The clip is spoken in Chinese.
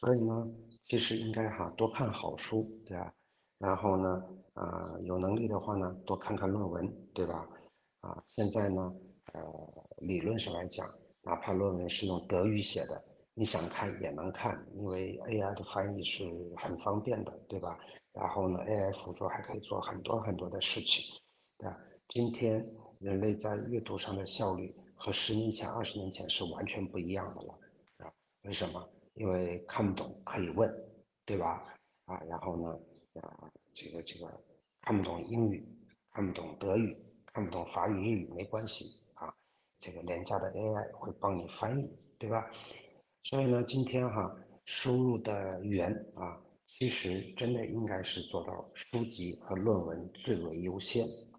所以呢，其实应该多看好书，对吧？然后呢，有能力的话呢，多看看论文，对吧？现在呢，理论上来讲，哪怕论文是用德语写的，你想看也能看，因为 AI 的翻译是很方便的，对吧？然后呢，AI 辅助还可以做很多很多的事情，对吧？今天人类在阅读上的效率和10年前、20年前是完全不一样的了，啊，为什么？因为看不懂可以问，对吧？然后呢，这个看不懂英语，看不懂德语，看不懂法语、日语没关系这个廉价的 AI 会帮你翻译，对吧？所以呢，今天输入的源其实真的应该是做到书籍和论文最为优先